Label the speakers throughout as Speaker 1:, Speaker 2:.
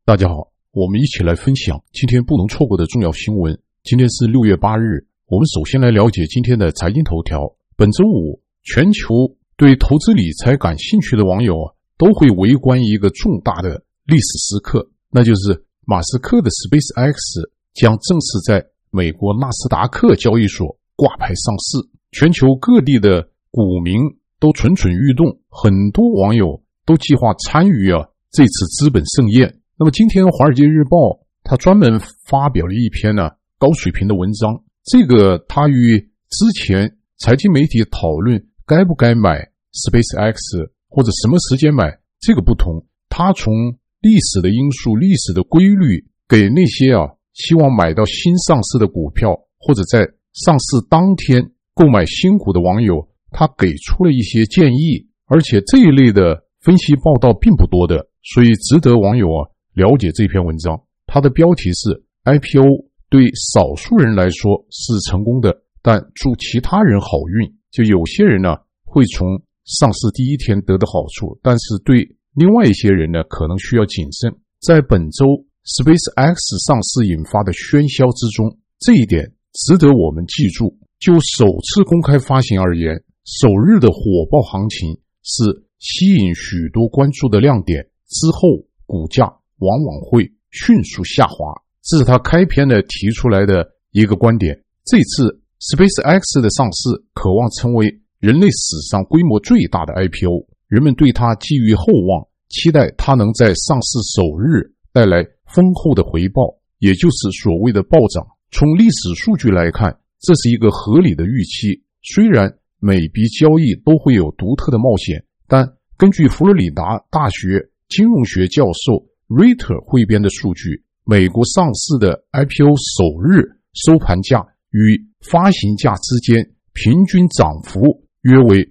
Speaker 1: 大家好，我们一起来分享今天不能错过的重要新闻。今天是6月8日，我们首先来了解今天的财经头条。本周五，全球对投资理财感兴趣的网友都会围观一个重大的历史时刻，那就是马斯克的 SpaceX 将正式在美国纳斯达克交易所挂牌上市。全球各地的股民都蠢蠢欲动，很多网友都计划参与这次资本盛宴。那么今天华尔街日报他专门发表了一篇高水平的文章，这个他与之前财经媒体讨论该不该买 SpaceX 或者什么时间买这个不同，他从历史的因素、历史的规律给那些希望买到新上市的股票或者在上市当天购买新股的网友，他给出了一些建议，而且这一类的分析报道并不多的，所以值得网友了解这篇文章。它的标题是 IPO 对少数人来说是成功的，但祝其他人好运。就有些人会从上市第一天得到好处，但是对另外一些人可能需要谨慎。在本周 SpaceX 上市引发的喧嚣之中，这一点值得我们记住。就首次公开发行而言，首日的火爆行情是吸引许多关注的亮点，之后股价往往会迅速下滑，这是他开篇提出来的一个观点。这次 SpaceX 的上市渴望成为人类史上规模最大的 IPO， 人们对它寄予厚望，期待它能在上市首日带来丰厚的回报，也就是所谓的暴涨。从历史数据来看，这是一个合理的预期。虽然每笔交易都会有独特的冒险，但根据佛罗里达大学金融学教授瑞特汇编的数据，美国上市的 IPO 首日收盘价与发行价之间平均涨幅约为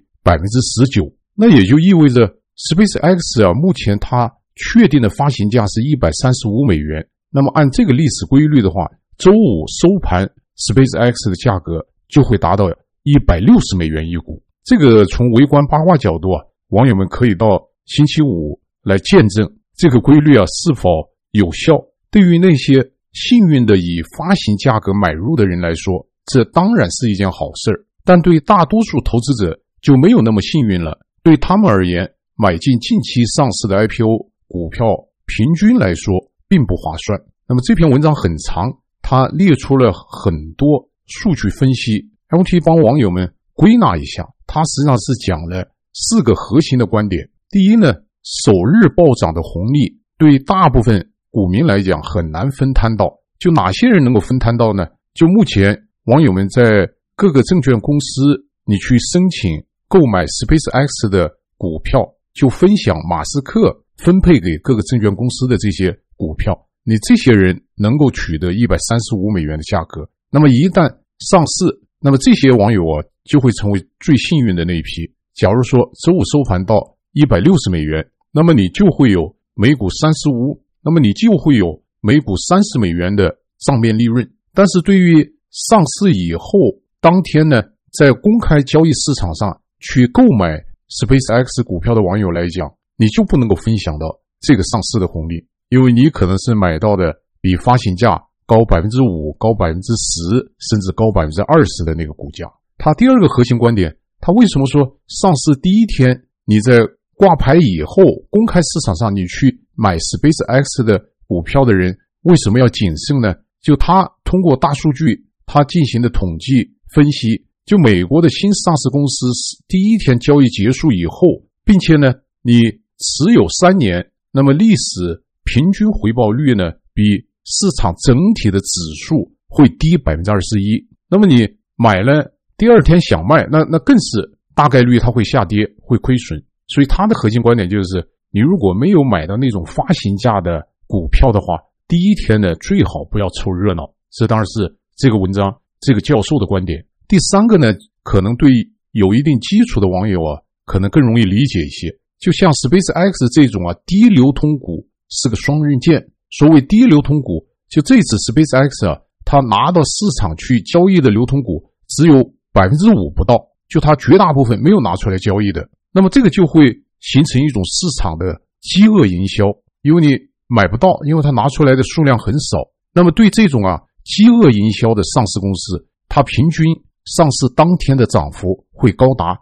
Speaker 1: 19%， 那也就意味着 SpaceX 目前它确定的发行价是135美元。那么按这个历史规律的话，周五收盘 SpaceX 的价格就会达到160美元一股。这个从微观八卦角度网友们可以到星期五来见证这个规律是否有效。对于那些幸运的以发行价格买入的人来说，这当然是一件好事，但对大多数投资者就没有那么幸运了。对他们而言，买进近期上市的 IPO 股票平均来说并不划算。那么这篇文章很长，它列出了很多数据分析， LT 帮网友们归纳一下，它实际上是讲了4个核心的观点。第一呢，首日暴涨的红利对大部分股民来讲很难分摊到。就哪些人能够分摊到呢？就目前网友们在各个证券公司你去申请购买 SpaceX 的股票，就分享马斯克分配给各个证券公司的这些股票，你这些人能够取得135美元的价格。那么一旦上市，那么这些网友就会成为最幸运的那一批。假如说周五收盘到160美元，那么你就会有每股35，那么你就会有每股30美元的账面利润。但是对于上市以后当天呢，在公开交易市场上去购买 SpaceX 股票的网友来讲，你就不能够分享到这个上市的红利，因为你可能是买到的比发行价高 5%、高 10%， 甚至高 20% 的那个股价。他第二个核心观点，他为什么说上市第一天你在挂牌以后公开市场上你去买 SpaceX 的股票的人为什么要谨慎呢？就他通过大数据他进行的统计分析，就美国的新上市公司第一天交易结束以后，并且呢你持有3年，那么历史平均回报率呢比市场整体的指数会低 21%。 那么你买了第二天想卖，那更是大概率它会下跌，会亏损。所以他的核心观点就是，你如果没有买到那种发行价的股票的话，第一天呢最好不要凑热闹。这当然是这个文章这个教授的观点。第三个呢，可能对有一定基础的网友可能更容易理解一些。就像 SpaceX 这种低流通股是个双刃剑。所谓低流通股，就这次 SpaceX 它拿到市场去交易的流通股只有 5% 不到，就它绝大部分没有拿出来交易的。那么这个就会形成一种市场的饥饿营销，因为你买不到，因为他拿出来的数量很少。那么对这种饥饿营销的上市公司，它平均上市当天的涨幅会高达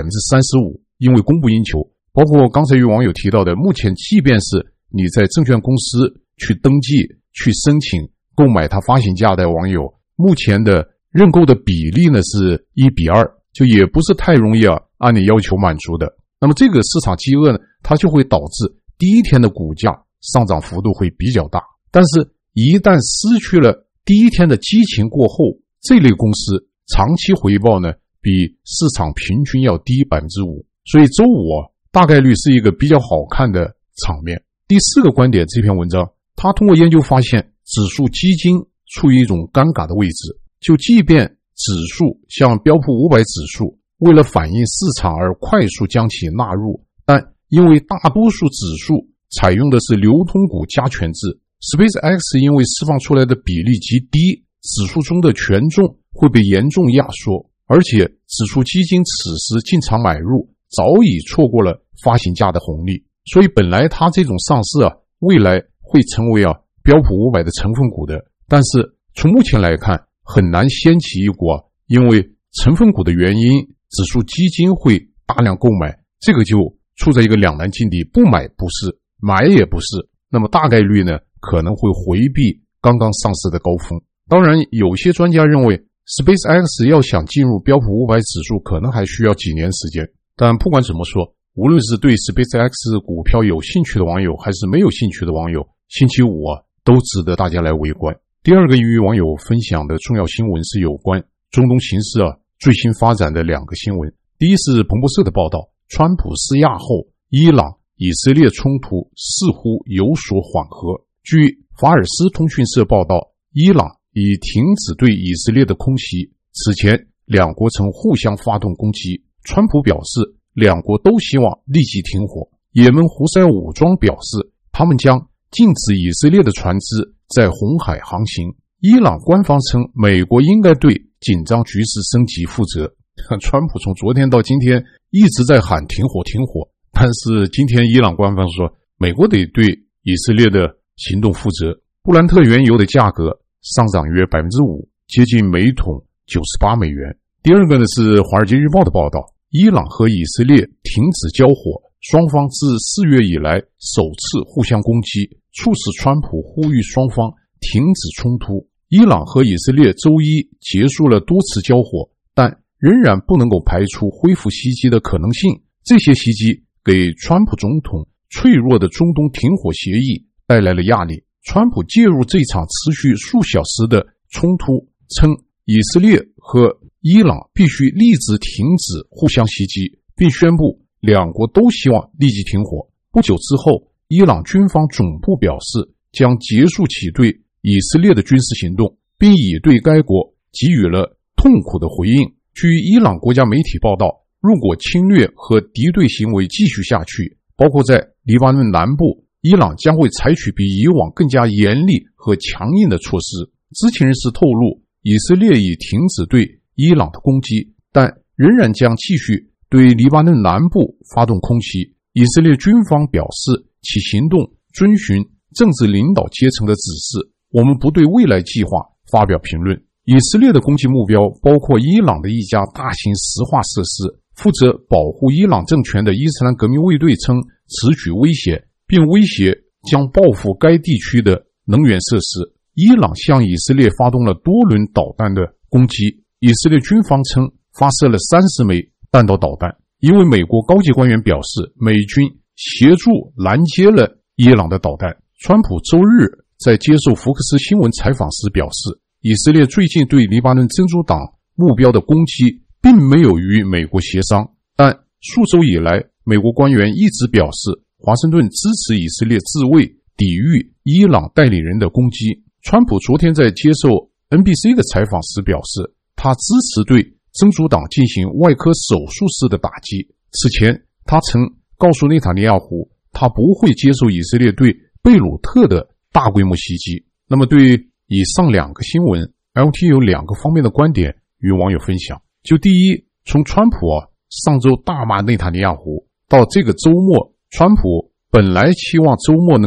Speaker 1: 35%， 因为供不应求。包括刚才有网友提到的，目前即便是你在证券公司去登记去申请购买它发行价的网友，目前的认购的比例呢是1:2，就也不是太容易按你要求满足的。那么这个市场饥饿呢，它就会导致第一天的股价上涨幅度会比较大，但是一旦失去了第一天的激情过后，这类公司长期回报呢比市场平均要低 5%， 所以周五大概率是一个比较好看的场面。第四个观点，这篇文章他通过研究发现，指数基金处于一种尴尬的位置，就即便指数像标普500指数为了反映市场而快速将其纳入，但因为大多数指数采用的是流通股加权制， SpaceX 因为释放出来的比例极低，指数中的权重会被严重压缩，而且指数基金此时进场买入早已错过了发行价的红利，所以本来它这种上市未来会成为标普500的成分股的，但是从目前来看很难掀起一股因为成分股的原因指数基金会大量购买，这个就处在一个两难境地，不买不是，买也不是，那么大概率呢可能会回避刚刚上市的高峰。当然有些专家认为 SpaceX 要想进入标普500指数可能还需要几年时间，但不管怎么说，无论是对 SpaceX 股票有兴趣的网友还是没有兴趣的网友，星期五都值得大家来围观。第二个与网友分享的重要新闻是有关中东形势最新发展的两个新闻。第一是彭博社的报道，川普施压后，伊朗以色列冲突似乎有所缓和。据法尔斯通讯社报道，伊朗已停止对以色列的空袭，此前两国曾互相发动攻击。川普表示两国都希望立即停火。也门胡塞武装表示他们将禁止以色列的船只在红海航行。伊朗官方称美国应该对紧张局势升级负责。川普从昨天到今天一直在喊停火停火，但是今天伊朗官方说美国得对以色列的行动负责。布兰特原油的价格上涨约 5%， 接近每桶98美元。第二个呢是华尔街日报的报道，伊朗和以色列停止交火，双方自4月以来首次互相攻击，促使川普呼吁双方停止冲突。伊朗和以色列周一结束了多次交火，但仍然不能够排除恢复袭击的可能性。这些袭击给川普总统脆弱的中东停火协议带来了压力。川普介入这场持续数小时的冲突，称以色列和伊朗必须立即停止互相袭击，并宣布两国都希望立即停火。不久之后，伊朗军方总部表示将结束其对以色列的军事行动，并已对该国给予了痛苦的回应。据伊朗国家媒体报道，如果侵略和敌对行为继续下去，包括在黎巴嫩南部，伊朗将会采取比以往更加严厉和强硬的措施。知情人士透露，以色列已停止对伊朗的攻击，但仍然将继续对黎巴嫩南部发动空袭。以色列军方表示，其行动遵循政治领导阶层的指示，我们不对未来计划发表评论。以色列的攻击目标包括伊朗的一家大型石化设施。负责保护伊朗政权的伊斯兰革命卫队称此举危险，并威胁将报复该地区的能源设施。伊朗向以色列发动了多轮导弹的攻击，以色列军方称发射了30枚弹道导弹。一位美国高级官员表示，美军协助拦截了伊朗的导弹。川普周日在接受福克斯新闻采访时表示，以色列最近对黎巴嫩真主党目标的攻击并没有与美国协商，但数周以来，美国官员一直表示华盛顿支持以色列自卫，抵御伊朗代理人的攻击。川普昨天在接受 NBC 的采访时表示，他支持对真主党进行外科手术式的打击。此前，他曾告诉内塔尼亚胡，他不会接受以色列对贝鲁特的大规模袭击。那么对以上两个新闻 ，LT 有两个方面的观点与网友分享。就第一，从川普上周大骂内塔尼亚胡到这个周末，川普本来期望周末能够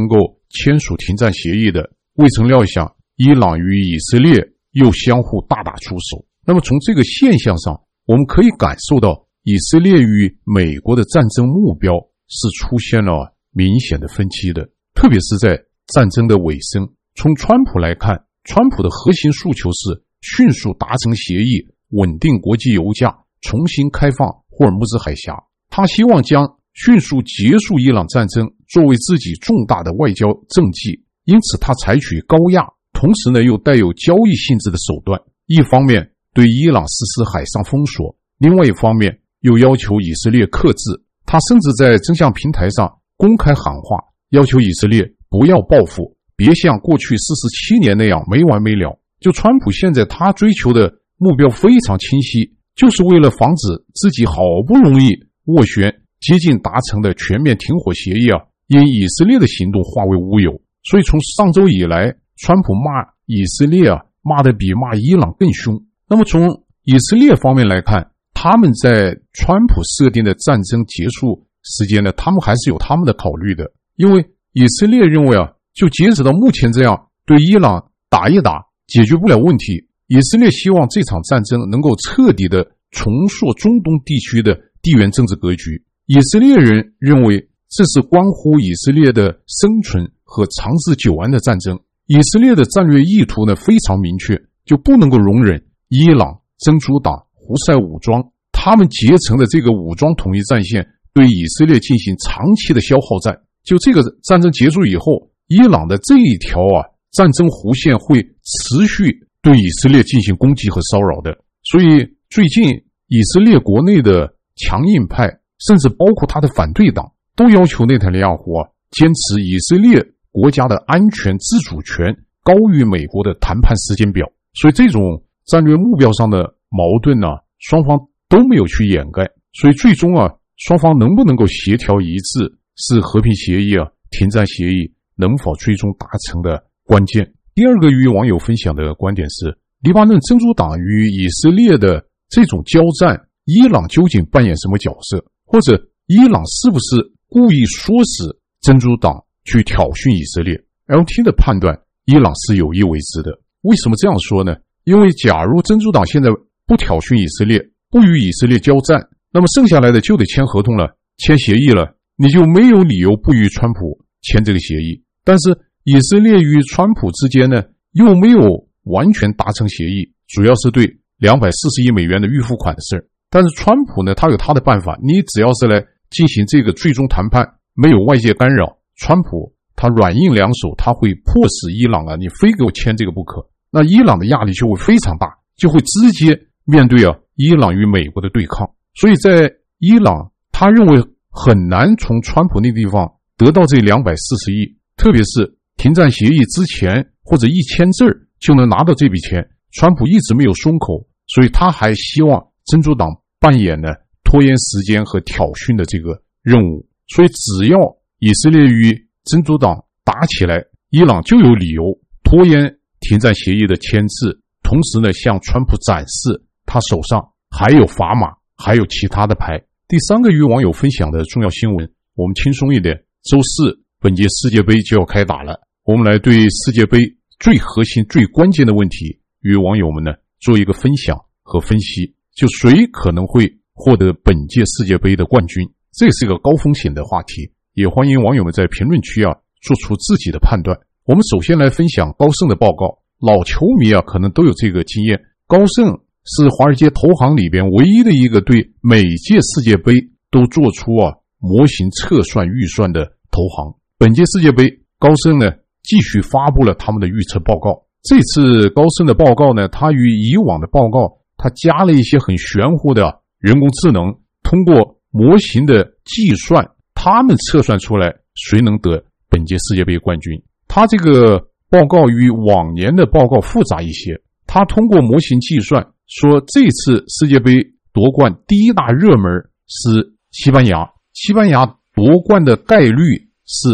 Speaker 1: 签署停战协议的，未曾料想伊朗与以色列又相互大打出手。那么从这个现象上，我们可以感受到以色列与美国的战争目标是出现了明显的分歧的，特别是在战争的尾声。从川普来看，川普的核心诉求是迅速达成协议，稳定国际油价，重新开放霍尔木兹海峡。他希望将迅速结束伊朗战争作为自己重大的外交政绩，因此他采取高压，同时又带有交易性质的手段，一方面对伊朗实施海上封锁，另外一方面又要求以色列克制。他甚至在真相平台上公开喊话，要求以色列不要报复，别像过去47年那样没完没了。就川普现在他追求的目标非常清晰，就是为了防止自己好不容易斡旋接近达成的全面停火协议因以色列的行动化为乌有。所以从上周以来，川普骂以色列骂得比骂伊朗更凶。那么从以色列方面来看，他们在川普设定的战争结束时间呢，他们还是有他们的考虑的。因为以色列认为就截止到目前这样对伊朗打一打解决不了问题，以色列希望这场战争能够彻底的重塑中东地区的地缘政治格局。以色列人认为这是关乎以色列的生存和长治久安的战争。以色列的战略意图呢非常明确，就不能够容忍伊朗、真主党、胡塞武装他们结成的这个武装统一战线对以色列进行长期的消耗战。就这个战争结束以后，伊朗的这一条战争弧线会持续对以色列进行攻击和骚扰的。所以最近以色列国内的强硬派，甚至包括他的反对党，都要求内塔尼亚胡坚持以色列国家的安全自主权高于美国的谈判时间表。所以这种战略目标上的矛盾双方都没有去掩盖。所以最终双方能不能够协调一致，是和平协议停战协议能否最终达成的关键。第二个与网友分享的观点是，黎巴嫩真主党与以色列的这种交战，伊朗究竟扮演什么角色？或者伊朗是不是故意唆使真主党去挑衅以色列？ LT 的判断，伊朗是有意为之的。为什么这样说呢？因为假如真主党现在不挑衅以色列，不与以色列交战，那么剩下来的就得签合同了，签协议了，你就没有理由不与川普签这个协议。但是以色列与川普之间呢，又没有完全达成协议，主要是对240亿美元的预付款的事。但是川普呢，他有他的办法，你只要是来进行这个最终谈判，没有外界干扰，川普他软硬两手，他会迫使伊朗你非给我签这个不可。那伊朗的压力就会非常大，就会直接面对伊朗与美国的对抗。所以在伊朗，他认为很难从川普那地方得到这240亿，特别是停战协议之前或者一签字就能拿到这笔钱，川普一直没有松口，所以他还希望真主党扮演呢拖延时间和挑衅的这个任务。所以只要以色列与真主党打起来，伊朗就有理由拖延停战协议的签字，同时呢向川普展示他手上还有砝码，还有其他的牌。第三个与网友分享的重要新闻，我们轻松一点，周四本届世界杯就要开打了，我们来对世界杯最核心最关键的问题与网友们呢做一个分享和分析，就谁可能会获得本届世界杯的冠军。这是一个高风险的话题，也欢迎网友们在评论区做出自己的判断。我们首先来分享高盛的报告，老球迷可能都有这个经验，高盛是华尔街投行里边唯一的一个对每届世界杯都做出模型测算预算的投行。本届世界杯高盛呢继续发布了他们的预测报告。这次高盛的报告呢，它与以往的报告它加了一些很玄乎的人工智能，通过模型的计算，他们测算出来谁能得本届世界杯冠军。它这个报告与往年的报告复杂一些，它通过模型计算说这次世界杯夺冠第一大热门是西班牙，西班牙夺冠的概率是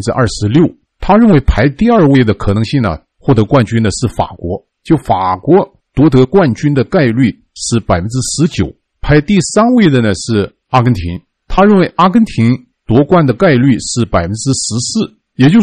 Speaker 1: 26%。 他认为排第二位的可能性呢，获得冠军的是法国，就法国夺得冠军的概率是 19%。 排第三位的呢是阿根廷，他认为阿根廷夺冠的概率是 14%。 也就是说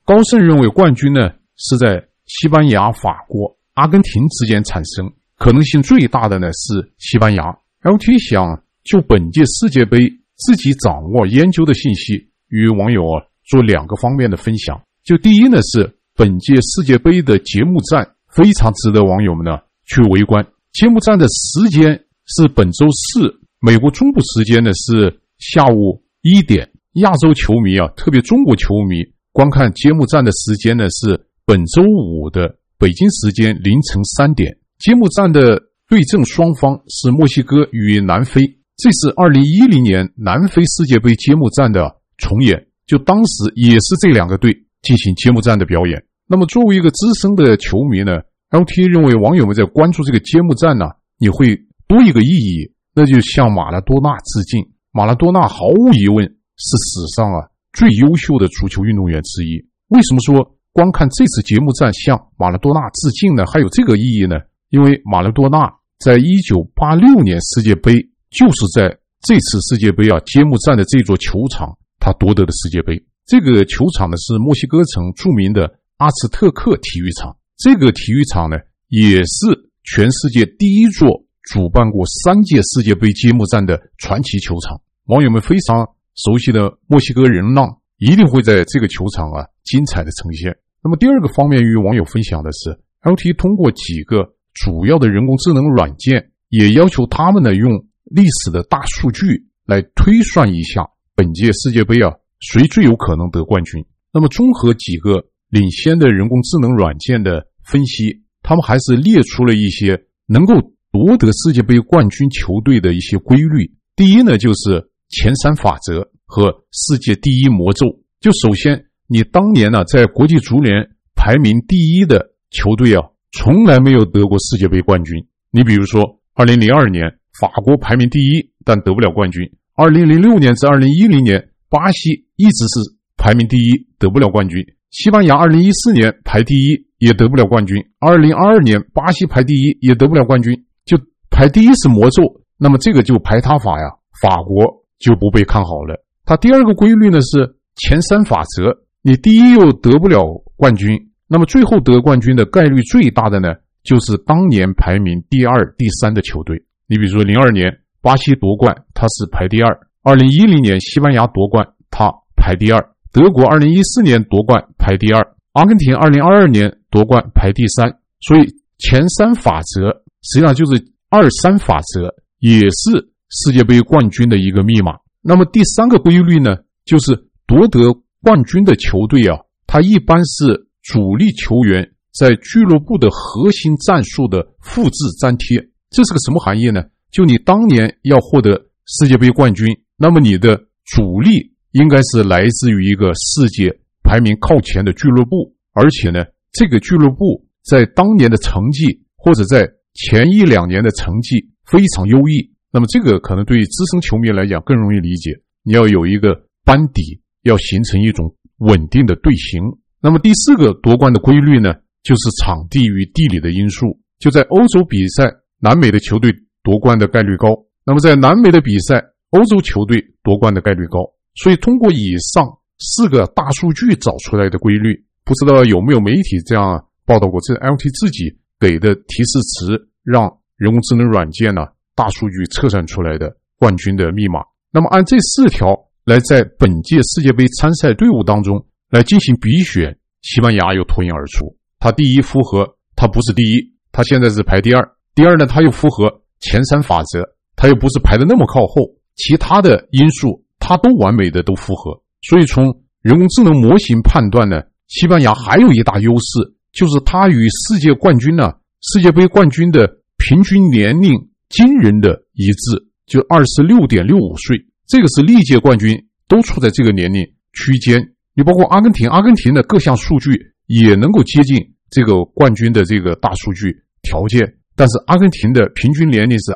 Speaker 1: 高盛认为冠军呢是在西班牙、法国、阿根廷之间产生，可能性最大的呢是西班牙。LT 想就本届世界杯自己掌握研究的信息与网友做2个方面的分享。就第一呢是本届世界杯的节目战非常值得网友们呢去围观。节目战的时间是本周4，美国中部时间呢是下午1点。亚洲球迷特别中国球迷观看节目战的时间呢是本周5的北京时间凌晨3点。节目战的对阵双方是墨西哥与南非，这是2010年南非世界杯节目战的重演，就当时也是这2个队进行节目战的表演。那么作为一个资深的球迷呢， LT 认为网友们在关注这个节目战呢，你会多一个意义，那就向马拉多纳致敬。马拉多纳毫无疑问是史上最优秀的足球运动员之一。为什么说观看这次节目战向马拉多纳致敬呢？还有这个意义呢？因为马拉多纳在1986年世界杯就是在这次世界杯节目战的这座球场他夺得的世界杯。这个球场呢是墨西哥城著名的阿兹特克体育场，这个体育场呢也是全世界第一座主办过3届世界杯节目战的传奇球场。网友们非常熟悉的墨西哥人浪一定会在这个球场精彩的呈现。那么第2个方面与网友分享的是 LT 通过几个主要的人工智能软件，也要求他们呢用历史的大数据来推算一下本届世界杯谁最有可能得冠军。那么综合几个领先的人工智能软件的分析，他们还是列出了一些能够夺得世界杯冠军球队的一些规律。第一呢就是前3法则和世界第一魔咒。就首先你当年在国际足联排名第1的球队从来没有得过世界杯冠军。你比如说2002年法国排名第1但得不了冠军，2006年至2010年巴西一直是排名第1得不了冠军，西班牙2014年排第1也得不了冠军，2022年巴西排第1也得不了冠军。就排第1是魔咒，那么这个就排他法法国就不被看好了。它第2个规律呢是前3法则，你第1又得不了冠军，那么最后得冠军的概率最大的呢就是当年排名第2、第3的球队。你比如说02年巴西夺冠，他是排第2， 2010年西班牙夺冠，他排第2，德国2014年夺冠排第2，阿根廷2022年夺冠排第3。所以前3法则实际上就是2-3法则，也是世界杯冠军的一个密码。那么第3个规律呢，就是夺得冠军的球队它一般是主力球员在俱乐部的核心战术的复制粘贴。这是个什么含义呢？就你当年要获得世界杯冠军，那么你的主力应该是来自于一个世界排名靠前的俱乐部，而且呢这个俱乐部在当年的成绩或者在前1-2年的成绩非常优异。那么这个可能对于资深球迷来讲更容易理解，你要有一个班底，要形成一种稳定的队形。那么第4个夺冠的规律呢，就是场地与地理的因素。就在欧洲比赛，南美的球队夺冠的概率高，那么在南美的比赛，欧洲球队夺冠的概率高。所以通过以上4个大数据找出来的规律，不知道有没有媒体这样报道过，这是 LT 自己给的提示词，让人工智能软件大数据测算出来的冠军的密码。那么按这4条来在本届世界杯参赛队伍当中来进行比选，西班牙又脱颖而出。他第1符合，他不是第1，他现在是排第2。第2呢，他又符合前3法则，他又不是排的那么靠后，其他的因素他都完美的都符合。所以从人工智能模型判断呢，西班牙还有一大优势，就是他与世界冠军世界杯冠军的平均年龄惊人的一致，就 26.65 岁，这个是历届冠军都处在这个年龄区间。你包括阿根廷的各项数据也能够接近这个冠军的这个大数据条件，但是阿根廷的平均年龄是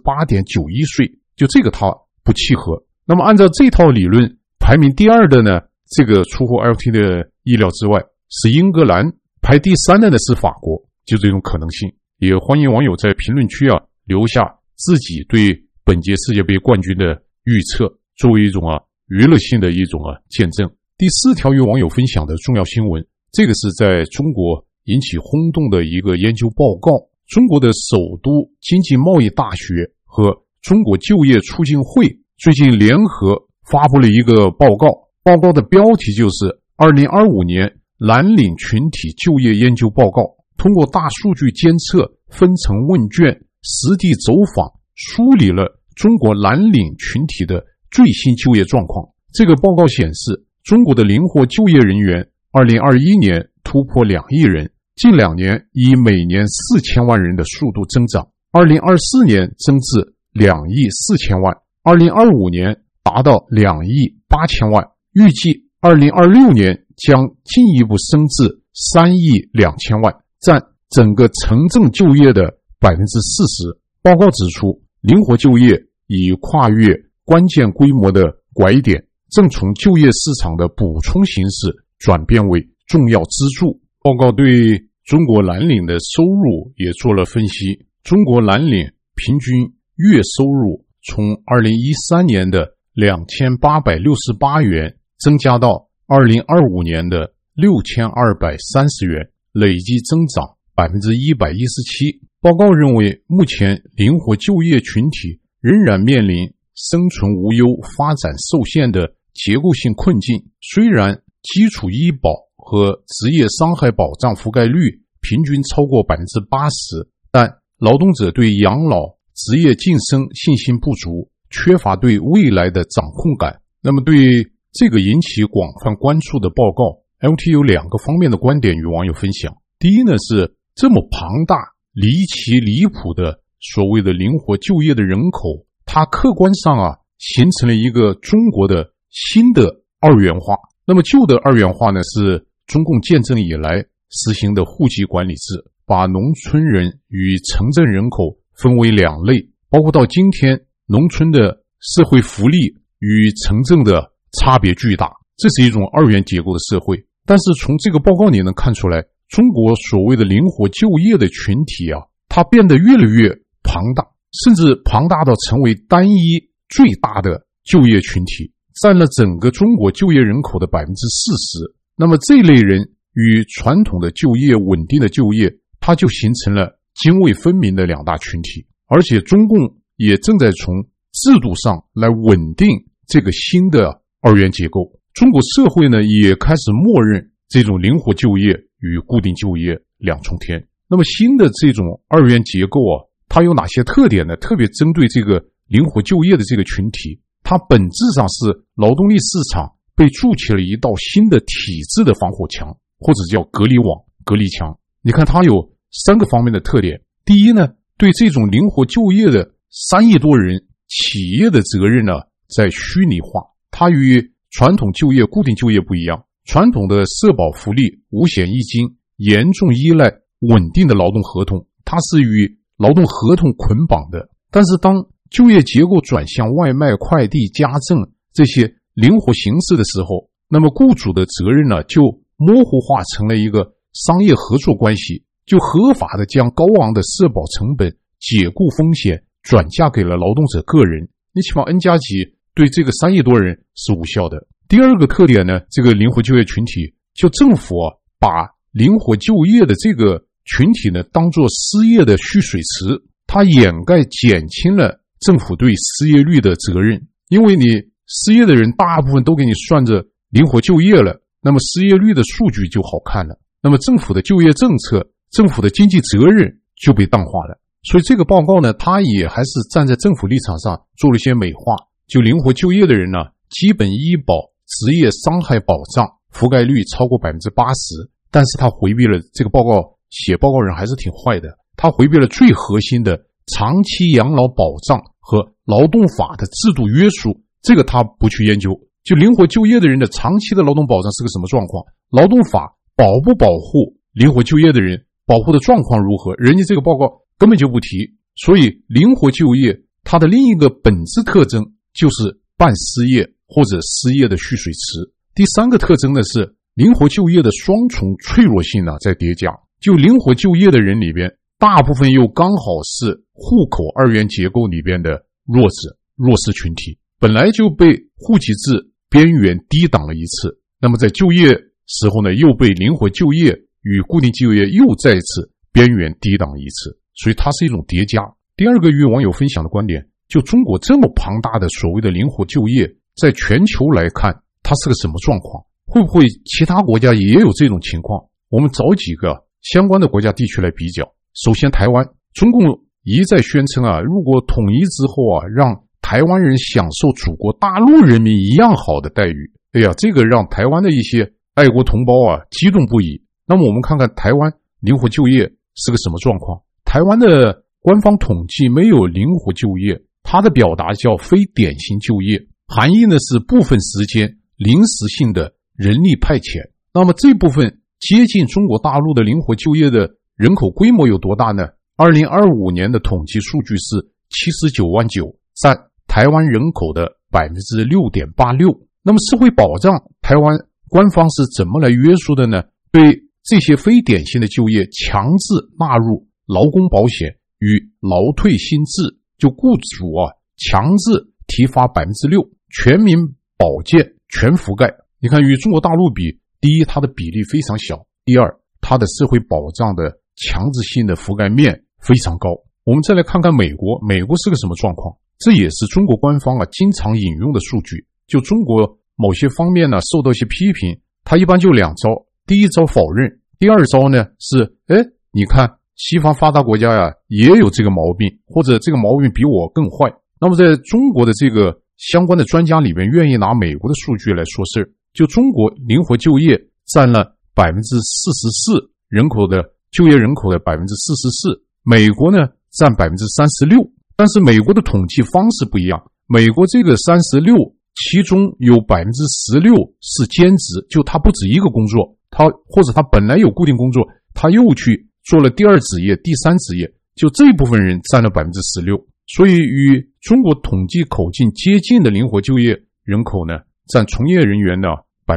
Speaker 1: 28.91 岁，就这个它不契合。那么按照这套理论，排名第2的呢，这个出乎 LT 的意料之外，是英格兰，排第3的呢是法国，就这种可能性。也欢迎网友在评论区留下自己对本届世界杯冠军的预测，作为一种娱乐性的一种见证。 第4条与网友分享的重要新闻，这个是在中国引起轰动的一个研究报告。中国的首都经济贸易大学和中国就业促进会最近联合发布了一个报告，报告的标题就是2025年蓝领群体就业研究报告，通过大数据监测、分层问卷、实地走访，梳理了中国蓝领群体的最新就业状况。这个报告显示，中国的灵活就业人员2021年突破2亿人，近2年以每年4000万人的速度增长，2024年增至2亿4000万，2025年达到2亿8000万，预计2026年将进一步升至3亿2000万，占整个城镇就业的 40%。 报告指出，灵活就业已跨越关键规模的拐点，正从就业市场的补充形式转变为重要支柱。报告对中国蓝领的收入也做了分析，中国蓝领平均月收入从2013年的2868元增加到2025年的6230元，累计增长 117%。 报告认为，目前灵活就业群体仍然面临生存无忧、发展受限的结构性困境。虽然基础医保和职业伤害保障覆盖率平均超过 80%， 但劳动者对养老、职业晋升信心不足，缺乏对未来的掌控感。那么对这个引起广泛关注的报告， LT 有2个方面的观点与网友分享。第一呢，是这么庞大、离奇离谱的所谓的灵活就业的人口，它客观上形成了一个中国的新的二元化。那么旧的二元化呢，是中共建政以来实行的户籍管理制，把农村人与城镇人口分为2类，包括到今天农村的社会福利与城镇的差别巨大，这是一种二元结构的社会。但是从这个报告里能看出来，中国所谓的灵活就业的群体它变得越来越庞大，甚至庞大到成为单一最大的就业群体，占了整个中国就业人口的 40%。 那么这类人与传统的就业、稳定的就业，它就形成了泾渭分明的2大群体。而且中共也正在从制度上来稳定这个新的二元结构。中国社会呢，也开始默认这种灵活就业与固定就业2重天。那么新的这种二元结构它有哪些特点呢？特别针对这个灵活就业的这个群体，它本质上是劳动力市场被筑起了一道新的体制的防火墙，或者叫隔离网、隔离墙。你看它有3个方面的特点。第一呢，对这种灵活就业的3亿多人，企业的责任呢在虚拟化。它与传统就业、固定就业不一样，传统的社保福利、五险一金严重依赖稳定的劳动合同，它是与劳动合同捆绑的。但是当就业结构转向外卖、快递、家政这些灵活形式的时候，那么雇主的责任呢就模糊化成了一个商业合作关系，就合法的将高昂的社保成本、解雇风险转嫁给了劳动者个人。你起码 N+几对这个3亿多人是无效的。第二个特点呢，这个灵活就业群体，就政府把灵活就业的这个群体呢当作失业的蓄水池，它掩盖减轻了政府对失业率的责任。因为你失业的人大部分都给你算着灵活就业了，那么失业率的数据就好看了，那么政府的就业政策、政府的经济责任就被淡化了。所以这个报告呢，它也还是站在政府立场上做了一些美化。就灵活就业的人呢，基本医保、职业伤害保障覆盖率超过 80%， 但是他回避了，这个报告写报告人还是挺坏的，他回避了最核心的长期养老保障和劳动法的制度约束，这个他不去研究。就灵活就业的人的长期的劳动保障是个什么状况，劳动法保不保护灵活就业的人，保护的状况如何，人家这个报告根本就不提。所以灵活就业它的另一个本质特征就是半失业或者失业的蓄水池。第3个特征呢是灵活就业的双重脆弱性在叠加。就灵活就业的人里边，大部分又刚好是户口二元结构里边的弱势群体，本来就被户籍制边缘低档了一次， 那么在就业时候呢，又被灵活就业与固定就业又再次边缘低档一次，所以它是一种叠加。第二个与网友分享的观点，就中国这么庞大的所谓的灵活就业，在全球来看它是个什么状况，会不会其他国家也有这种情况？我们找几个相关的国家地区来比较。首先台湾，中共一再宣称如果统一之后让台湾人享受祖国大陆人民一样好的待遇。哎呀，这个让台湾的一些爱国同胞激动不已。那么我们看看台湾灵活就业是个什么状况。台湾的官方统计没有灵活就业，它的表达叫非典型就业，含义呢是部分时间临时性的人力派遣。那么这部分接近中国大陆的灵活就业的人口规模有多大呢？2025年的统计数据是79万9，占台湾人口的 6.86%。那么社会保障台湾官方是怎么来约束的呢？对这些非典型的就业强制纳入劳工保险与劳退新制，就雇主强制提发 6%， 全民保健全覆盖。你看与中国大陆比，第一它的比例非常小，第二它的社会保障的强制性的覆盖面非常高。我们再来看看美国，美国是个什么状况？这也是中国官方经常引用的数据。就中国某些方面呢受到一些批评，它一般就两招，第一招否认，第二招呢是你看西方发达国家也有这个毛病，或者这个毛病比我更坏。那么在中国的这个相关的专家里面愿意拿美国的数据来说事，就中国灵活就业占了 44% 人口的就业人口的 44%， 美国呢占 36%。 但是美国的统计方式不一样，美国这个36其中有 16% 是兼职，就他不止一个工作，或者他本来有固定工作，他又去做了第二职业第三职业，就这部分人占了 16%。 所以与中国统计口径接近的灵活就业人口呢，占从业人员的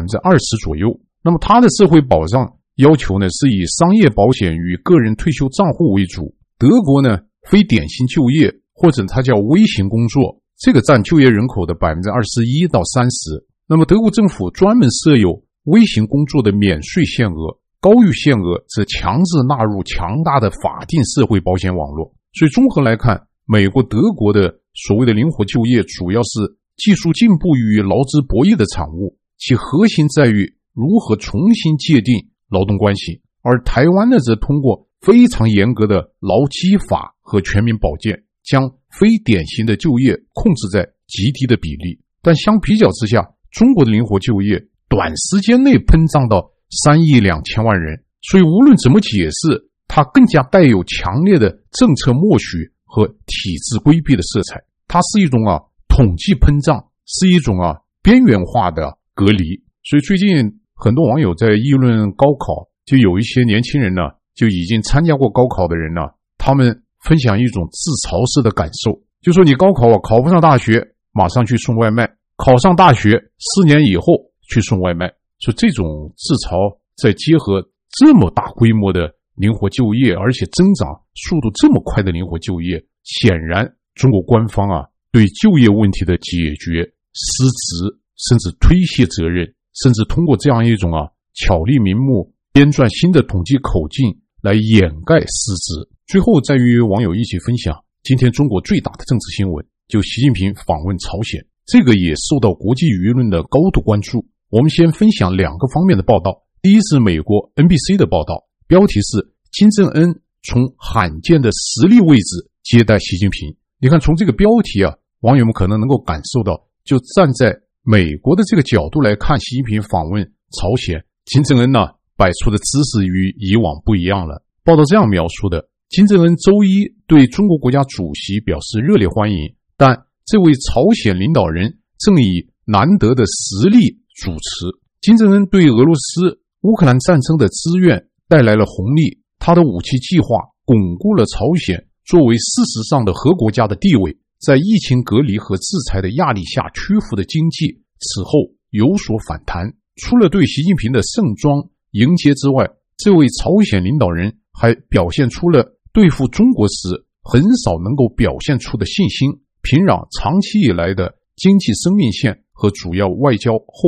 Speaker 1: 20% 左右。那么他的社会保障要求呢是以商业保险与个人退休账户为主。德国呢非典型就业或者它叫微型工作，这个占就业人口的 21% 到 30%。 那么德国政府专门设有微型工作的免税限额，高于限额则强制纳入强大的法定社会保险网络。所以综合来看，美国德国的所谓的灵活就业主要是技术进步与劳资博弈的产物，其核心在于如何重新界定劳动关系。而台湾呢则通过非常严格的劳基法和全民保健，将非典型的就业控制在极低的比例。但相比较之下，中国的灵活就业短时间内膨胀到3亿2千万人，所以无论怎么解释，它更加带有强烈的政策默许和体制规避的色彩。它是一种统计膨胀，是一种边缘化的隔离。所以最近很多网友在议论高考，就有一些年轻人呢，就已经参加过高考的人呢，他们分享一种自嘲式的感受，就说你高考考不上大学，马上去送外卖，考上大学4年以后去送外卖。所以这种自嘲再结合这么大规模的灵活就业，而且增长速度这么快的灵活就业，显然中国官方对就业问题的解决失职，甚至推卸责任，甚至通过这样一种巧立名目编撰新的统计口径来掩盖失职。最后再与网友一起分享今天中国最大的政治新闻，就习近平访问朝鲜，这个也受到国际舆论的高度关注。我们先分享2个方面的报道。第一是美国 NBC 的报道，标题是金正恩从罕见的实力位置接待习近平。你看从这个标题网友们可能能够感受到，就站在美国的这个角度来看习近平访问朝鲜，金正恩摆出的姿势与以往不一样了。报道这样描述的，金正恩周一对中国国家主席表示热烈欢迎，但这位朝鲜领导人正以难得的实力主持。金正恩对俄罗斯乌克兰战争的支援带来了红利，他的武器计划巩固了朝鲜作为事实上的核国家的地位，在疫情隔离和制裁的压力下屈服的经济此后有所反弹。除了对习近平的盛装迎接之外，这位朝鲜领导人还表现出了对付中国时很少能够表现出的信心。平壤长期以来的经济生命线和主要外交后卫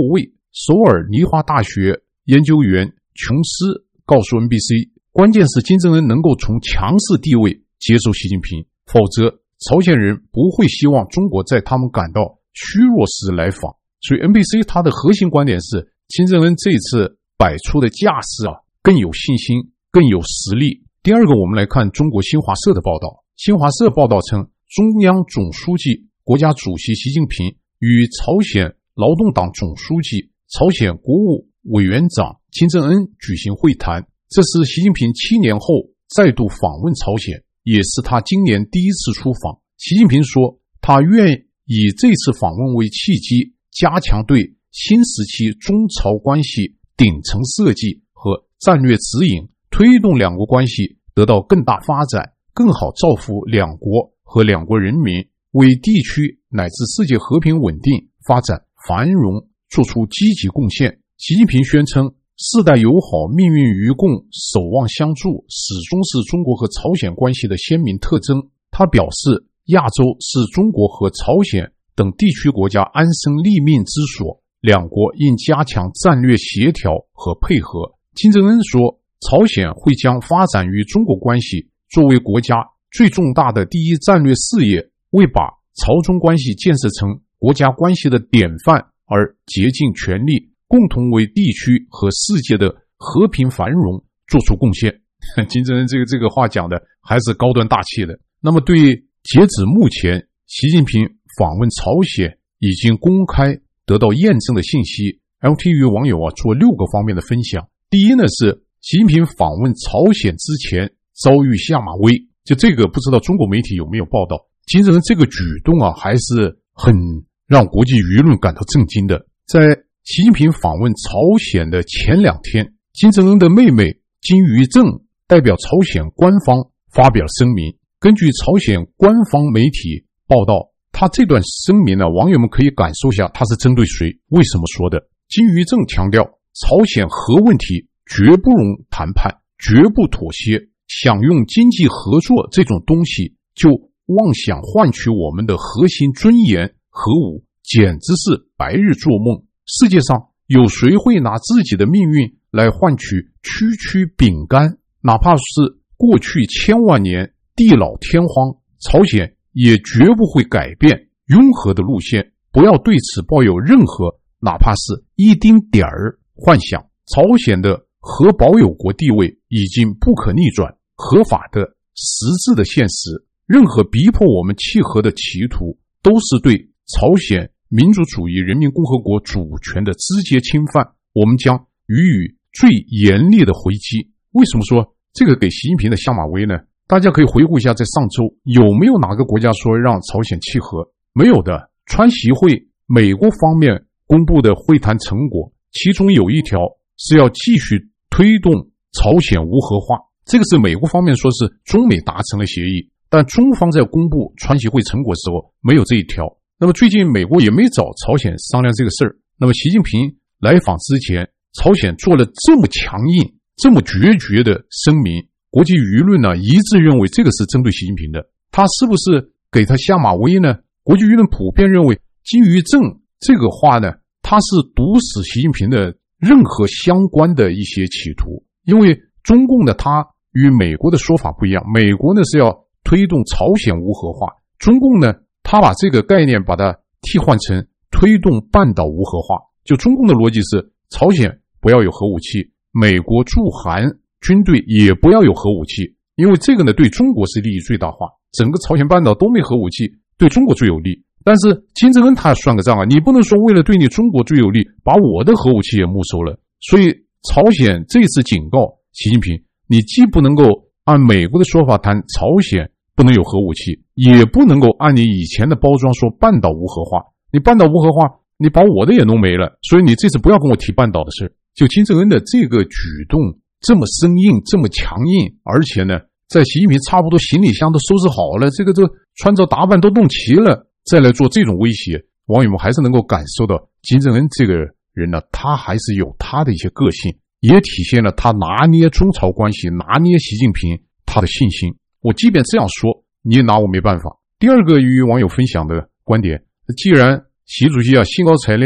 Speaker 1: 首尔梨花大学研究员琼斯告诉 NBC， 关键是金正恩能够从强势地位接受习近平，否则朝鲜人不会希望中国在他们感到虚弱时来访。所以 NBC 它的核心观点是，金正恩这次摆出的架势更有信心，更有实力。第二个，我们来看中国新华社的报道。新华社报道称，中央总书记、国家主席习近平与朝鲜劳动党总书记、朝鲜国务委员长金正恩举行会谈，这是习近平7年后再度访问朝鲜，也是他今年第一次出访。习近平说，他愿以这次访问为契机，加强对新时期中朝关系顶层设计和战略指引，推动两国关系得到更大发展，更好造福两国和两国人民，为地区乃至世界和平稳定、发展繁荣做出积极贡献。习近平宣称，世代友好、命运与共、守望相助始终是中国和朝鲜关系的鲜明特征。他表示，亚洲是中国和朝鲜等地区国家安身立命之所，两国应加强战略协调和配合。金正恩说，朝鲜会将发展与中国关系作为国家最重大的第一战略事业，为把朝中关系建设成国家关系的典范而竭尽全力，共同为地区和世界的和平繁荣做出贡献。金正恩这个话讲的还是高端大气的。那么对截止目前习近平访问朝鲜已经公开得到验证的信息， LTV 网友做6个方面的分享。第一呢，是习近平访问朝鲜之前遭遇下马威，就这个不知道中国媒体有没有报道。金正恩这个举动还是很让国际舆论感到震惊的。在习近平访问朝鲜的前2天，金正恩的妹妹金与正代表朝鲜官方发表声明。根据朝鲜官方媒体报道，他这段声明网友们可以感受一下他是针对谁，为什么说的。金与正强调，朝鲜核问题绝不容谈判，绝不妥协，想用经济合作这种东西就妄想换取我们的核心尊严核武，简直是白日做梦。世界上有谁会拿自己的命运来换取区区饼干？哪怕是过去1000万年地老天荒，朝鲜也绝不会改变拥核的路线。不要对此抱有任何哪怕是一丁点儿幻想。朝鲜的核保有国地位已经不可逆转，合法的实质的现实，任何逼迫我们弃核的企图都是对朝鲜民主主义人民共和国主权的直接侵犯，我们将予以最严厉的回击。为什么说这个给习近平的下马威呢？大家可以回顾一下，在上周有没有哪个国家说让朝鲜弃核？没有的。川习会美国方面公布的会谈成果，其中有一条是要继续推动朝鲜无核化，这个是美国方面说是中美达成了协议，但中方在公布川习会成果时候没有这一条。那么最近美国也没找朝鲜商量这个事儿。那么习近平来访之前，朝鲜做了这么强硬、这么决绝的声明，国际舆论一致认为这个是针对习近平的。他是不是给他下马威呢？国际舆论普遍认为，金与正这个话呢，他是堵死习近平的任何相关的一些企图。因为中共的他与美国的说法不一样，美国呢是要推动朝鲜无核化，中共呢他把这个概念把它替换成推动半岛无核化。就中共的逻辑是，朝鲜不要有核武器，美国驻韩军队也不要有核武器，因为这个呢对中国是利益最大化，整个朝鲜半岛都没核武器，对中国最有利。但是金正恩他算个账你不能说为了对你中国最有利，把我的核武器也没收了。所以朝鲜这次警告习近平，你既不能够按美国的说法谈朝鲜不能有核武器，也不能够按你以前的包装说半岛无核化。你半岛无核化，你把我的也弄没了，所以你这次不要跟我提半岛的事。就金正恩的这个举动这么生硬，这么强硬，而且呢在习近平差不多行李箱都收拾好了，这个穿着打扮都弄齐了，再来做这种威胁，网友们还是能够感受到金正恩这个人呢，他还是有他的一些个性，也体现了他拿捏中朝关系、拿捏习近平他的信心。我即便这样说，你也拿我没办法。第二个与网友分享的观点，既然习主席兴高采烈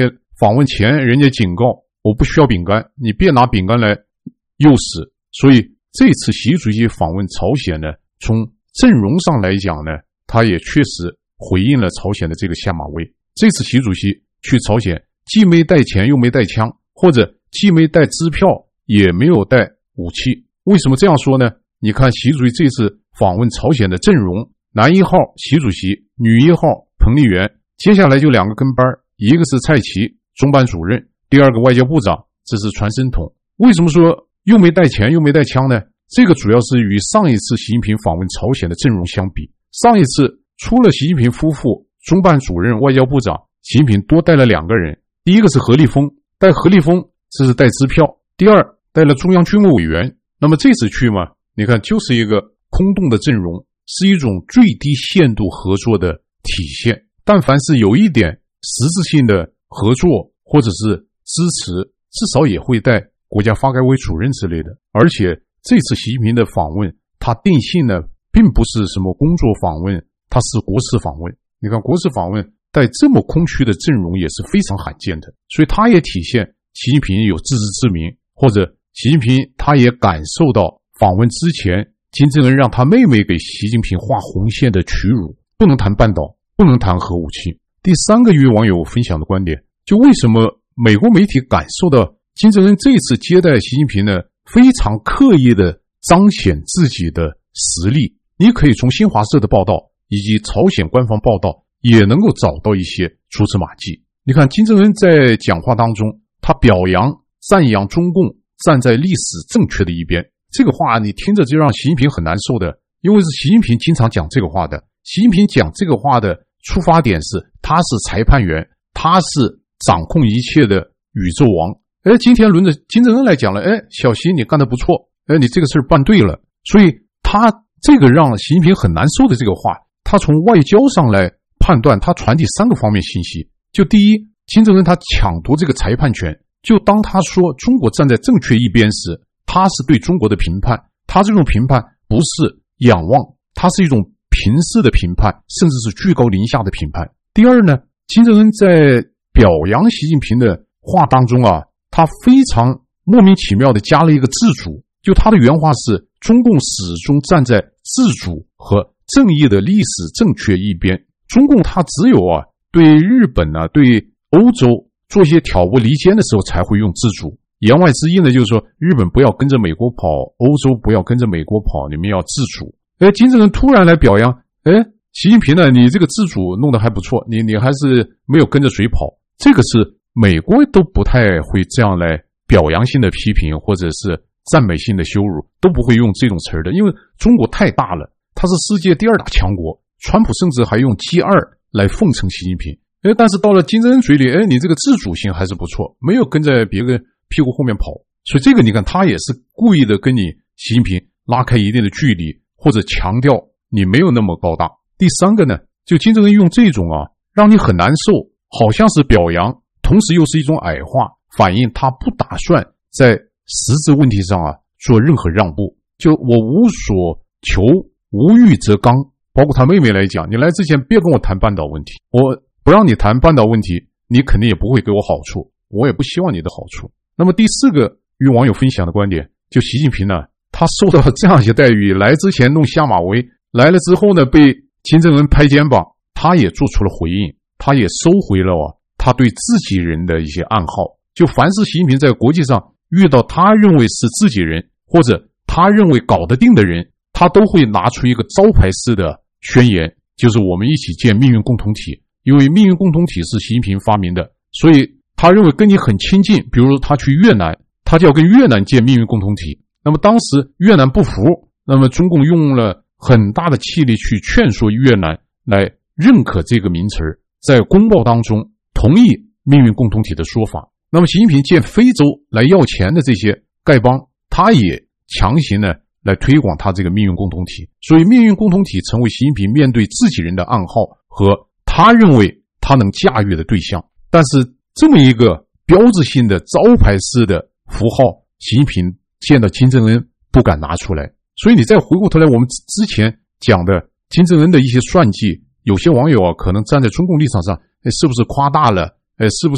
Speaker 1: 访问前人家警告我不需要饼干，你别拿饼干来诱使。所以这次习主席访问朝鲜呢，从阵容上来讲呢，他也确实回应了朝鲜的这个下马威。这次习主席去朝鲜既没带钱又没带枪，或者既没带支票也没有带武器。为什么这样说呢？你看习主席这次访问朝鲜的阵容，男一号习主席，女一号彭丽媛，接下来就2个跟班，一个是蔡奇中办主任，第2个外交部长，这是传声筒。为什么说又没带钱又没带枪呢？这个主要是与上一次习近平访问朝鲜的阵容相比，上一次除了习近平夫妇、中办主任、外交部长，习近平多带了2个人，第一个是何立峰，带何立峰这是带支票，第2带了中央军务委员。那么这次去嘛，你看就是一个空洞的阵容，是一种最低限度合作的体现。但凡是有一点实质性的合作或者是支持，至少也会带国家发改委主任之类的。而且这次习近平的访问，他定性呢并不是什么工作访问，他是国事访问。你看国事访问带这么空虚的阵容也是非常罕见的，所以他也体现习近平有自知之明，或者习近平他也感受到访问之前金正恩让他妹妹给习近平画红线的屈辱，不能谈半岛，不能谈核武器。第3个与网友分享的观点，就为什么美国媒体感受到金正恩这次接待习近平呢，非常刻意的彰显自己的实力。你可以从新华社的报道以及朝鲜官方报道也能够找到一些蛛丝马迹。你看金正恩在讲话当中，他表扬赞扬中共站在历史正确的一边，这个话你听着就让习近平很难受的，因为是习近平经常讲这个话的。习近平讲这个话的出发点是他是裁判员，他是掌控一切的宇宙王。今天轮着金正恩来讲了，小习你干得不错，你这个事办对了。所以他这个让习近平很难受的这个话，他从外交上来判断，他传递3个方面信息。就第一，金正恩他抢夺这个裁判权，就当他说中国站在正确一边时，他是对中国的评判，他这种评判不是仰望，他是一种平视的评判，甚至是居高临下的评判。第二呢，金正恩在表扬习近平的话当中啊，他非常莫名其妙的加了一个自主，就他的原话是中共始终站在自主和正义的历史正确一边，中共他只有对日本对欧洲做一些挑拨离间的时候才会用自主。言外之意呢，就是说日本不要跟着美国跑，欧洲不要跟着美国跑，你们要自主。金正恩突然来表扬，习近平呢，你这个自主弄得还不错，你还是没有跟着谁跑。这个是美国都不太会这样来表扬性的批评或者是赞美性的羞辱，都不会用这种词的，因为中国太大了，它是世界第2大强国，川普甚至还用 G2 来奉承习近平。但是到了金正恩嘴里，你这个自主性还是不错，没有跟在别个屁股后面跑。所以这个你看他也是故意的跟你习近平拉开一定的距离，或者强调你没有那么高大。第3个呢，就金正恩用这种让你很难受，好像是表扬，同时又是一种矮化，反映他不打算在实质问题上做任何让步。就我无所求，无欲则刚。包括他妹妹来讲，你来之前别跟我谈半岛问题，我不让你谈半岛问题，你肯定也不会给我好处，我也不希望你的好处。那么第4个与网友分享的观点，就习近平呢，他受到这样一些待遇，来之前弄下马威，来了之后呢被金正恩拍肩膀，他也做出了回应，他也收回了他对自己人的一些暗号。就凡是习近平在国际上遇到他认为是自己人，或者他认为搞得定的人，他都会拿出一个招牌式的宣言，就是我们一起建命运共同体。因为命运共同体是习近平发明的，所以他认为跟你很亲近，比如说他去越南，他就要跟越南建命运共同体。那么当时越南不服，那么中共用了很大的气力去劝说越南来认可这个名词，在公报当中同意命运共同体的说法。那么习近平见非洲来要钱的这些丐帮，他也强行呢来推广他这个命运共同体。所以命运共同体成为习近平面对自己人的暗号和他认为他能驾驭的对象。但是这么一个标志性的招牌式的符号，习近平见到金正恩不敢拿出来。所以你再回过头来，我们之前讲的金正恩的一些算计，有些网友可能站在中共立场上，是不是夸大了？是不是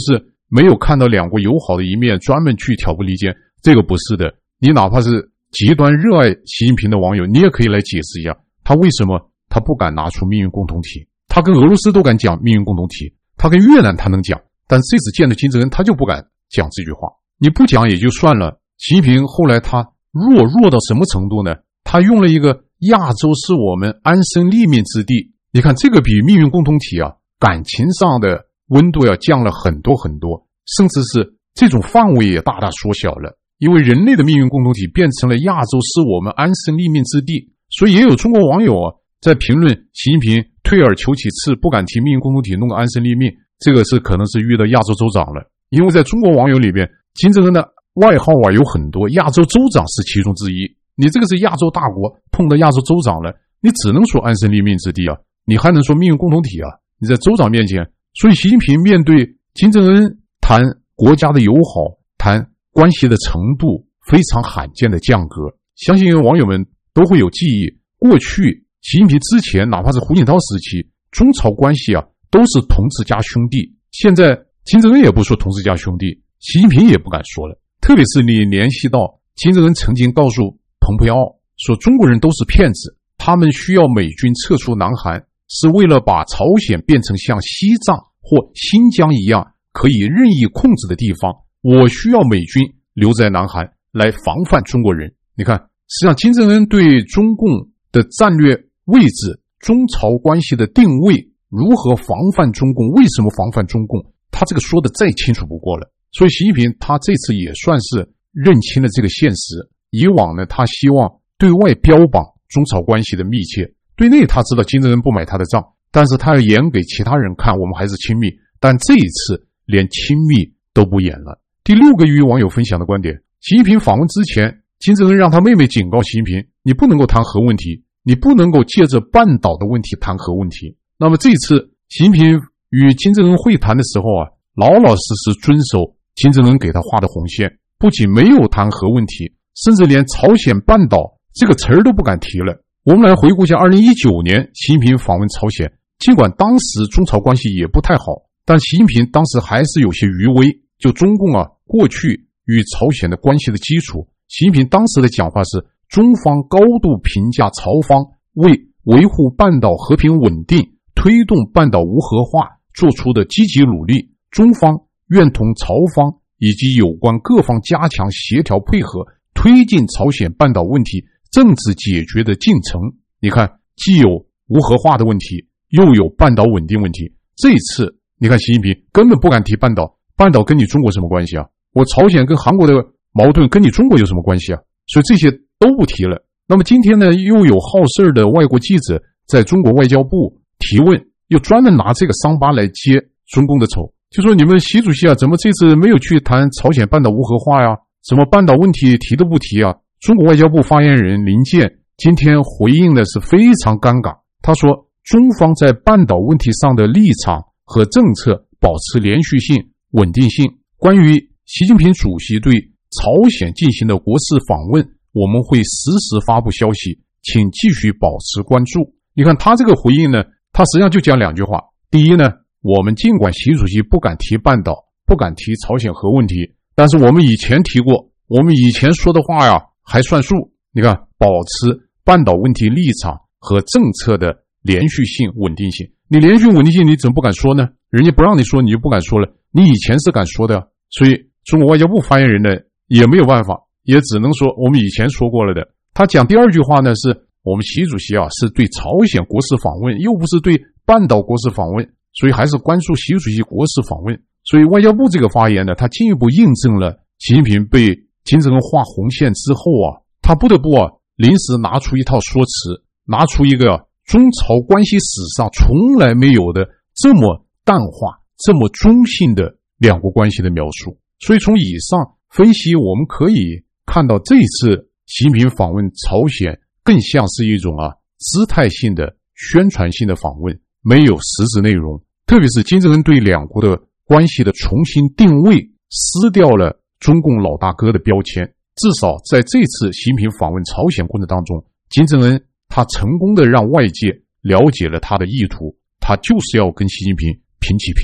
Speaker 1: 没有看到两国友好的一面，专门去挑拨离间，这个不是的。你哪怕是极端热爱习近平的网友，你也可以来解释一下，他为什么他不敢拿出命运共同体？他跟俄罗斯都敢讲命运共同体，他跟越南他能讲，但这次见了金正恩他就不敢讲这句话。你不讲也就算了，习近平后来他弱到什么程度呢？他用了一个亚洲是我们安身立命之地，你看这个比命运共同体啊，感情上的温度要降了很多很多，甚至是这种范围也大大缩小了。因为人类的命运共同体变成了亚洲是我们安身立命之地，所以也有中国网友啊在评论习近平退而求其次，不敢提命运共同体，弄个安身立命，这个是可能是遇到亚洲州长了。因为在中国网友里边，金正恩的外号啊有很多，亚洲州长是其中之一。你这个是亚洲大国碰到亚洲州长了，你只能说安身立命之地啊，你还能说命运共同体啊？你在州长面前，所以习近平面对金正恩谈国家的友好，谈关系的程度非常罕见的降格。相信网友们都会有记忆，过去习近平之前哪怕是胡锦涛时期，中朝关系啊都是同志加兄弟，现在金正恩也不说同志加兄弟，习近平也不敢说了。特别是你联系到金正恩曾经告诉蓬佩奥说中国人都是骗子，他们需要美军撤出南韩是为了把朝鲜变成像西藏或新疆一样可以任意控制的地方，我需要美军留在南韩来防范中国人。你看，实际上金正恩对中共的战略位置，中朝关系的定位，如何防范中共，为什么防范中共，他这个说的再清楚不过了。所以习近平他这次也算是认清了这个现实。以往呢，他希望对外标榜中朝关系的密切，对内他知道金正恩不买他的账，但是他要演给其他人看，我们还是亲密。但这一次连亲密都不演了。第6个与网友分享的观点，习近平访问之前，金正恩让他妹妹警告习近平，你不能够谈核问题，你不能够借着半岛的问题谈核问题。那么这次习近平与金正恩会谈的时候啊，老老实实遵守金正恩给他画的红线，不仅没有谈核问题，甚至连朝鲜半岛这个词儿都不敢提了。我们来回顾一下2019年习近平访问朝鲜，尽管当时中朝关系也不太好，但习近平当时还是有些余威。就中共啊过去与朝鲜的关系的基础，习近平当时的讲话是，中方高度评价朝方为维护半岛和平稳定，推动半岛无核化做出的积极努力，中方愿同朝方以及有关各方加强协调配合，推进朝鲜半岛问题政治解决的进程。你看，既有无核化的问题，又有半岛稳定问题。这一次你看习近平根本不敢提半岛，半岛跟你中国什么关系啊？我朝鲜跟韩国的矛盾跟你中国有什么关系啊？所以这些都不提了。那么今天呢，又有好事的外国记者在中国外交部提问，又专门拿这个伤疤来揭中共的丑，就说你们习主席啊，怎么这次没有去谈朝鲜半岛无核化呀？什么半岛问题提都不提啊？中国外交部发言人林健今天回应的是非常尴尬，他说中方在半岛问题上的立场和政策保持连续性、稳定性。关于习近平主席对朝鲜进行的国事访问，我们会实时发布消息，请继续保持关注。你看他这个回应呢，他实际上就讲2句话。第一呢，我们尽管习主席不敢提半岛，不敢提朝鲜核问题，但是我们以前提过，我们以前说的话呀还算数。你看，保持半岛问题立场和政策的连续性、稳定性。你连续稳定性你怎么不敢说呢？人家不让你说你就不敢说了，你以前是敢说的。所以中国外交部发言人呢也没有办法，也只能说我们以前说过了的。他讲第2句话呢，是我们习主席啊是对朝鲜国事访问，又不是对半岛国事访问，所以还是关注习主席国事访问。所以外交部这个发言呢，他进一步印证了习近平被金正恩画红线之后啊，他不得不临时拿出一套说辞，拿出一个中朝关系史上从来没有的这么淡化、这么中性的两国关系的描述。所以从以上分析，我们可以看到这一次习近平访问朝鲜更像是一种姿态性的宣传性的访问，没有实质内容。特别是金正恩对两国的关系的重新定位，撕掉了中共老大哥的标签。至少在这次习近平访问朝鲜过程当中，金正恩他成功的让外界了解了他的意图，他就是要跟习近平平起平坐。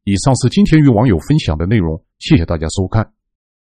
Speaker 1: 以上是今天与网友分享的内容，谢谢大家收看。